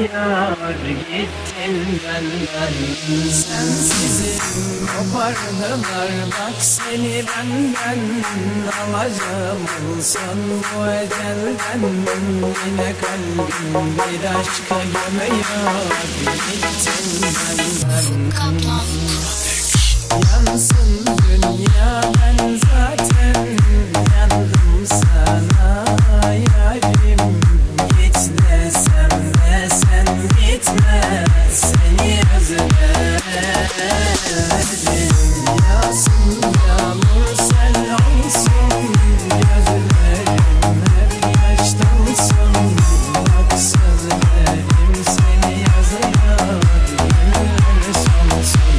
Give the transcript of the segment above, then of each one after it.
yar gittin benden. Sensizim kopardılar bak seni benden. Alacağımsın bu ecelden. Yine kalbim bir aşka gömüyor gittin benden. Yansın dünya ben zaten yandım sana yarim. Git desem de sen gitme, seni özledim. Yağsın yağmur sel olsun, gözlerim hep yaştansın. Bak sözlerim seni yazıyor, günler sonsuz.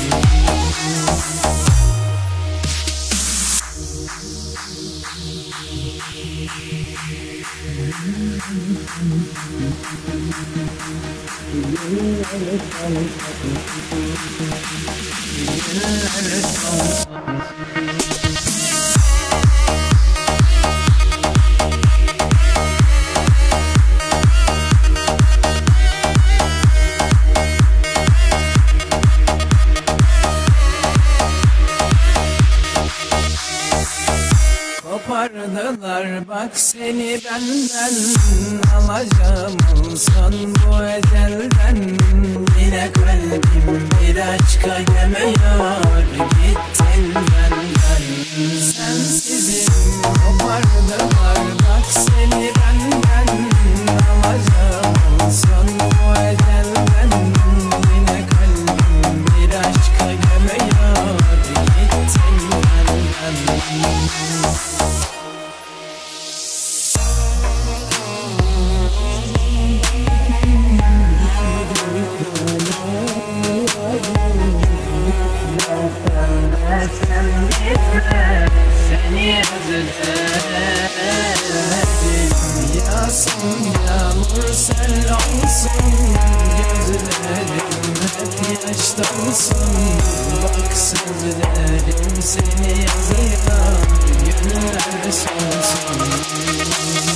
Kopardılar bak seni benden. Alacağımsın bu ecelden. Yine kalbim bir aşka gömüyor gittin benden. Sensizim kopardılar bak seni benden. Alacağımsın bu ecelden. Yine kalbim bir aşka gömüyor gittin benden. Sen gitme, seni özledim. Yağsın yağmur sel olsun, gözlerim hep yaştansın. Bak sözlerim seni yazıyor, günler sonsuz.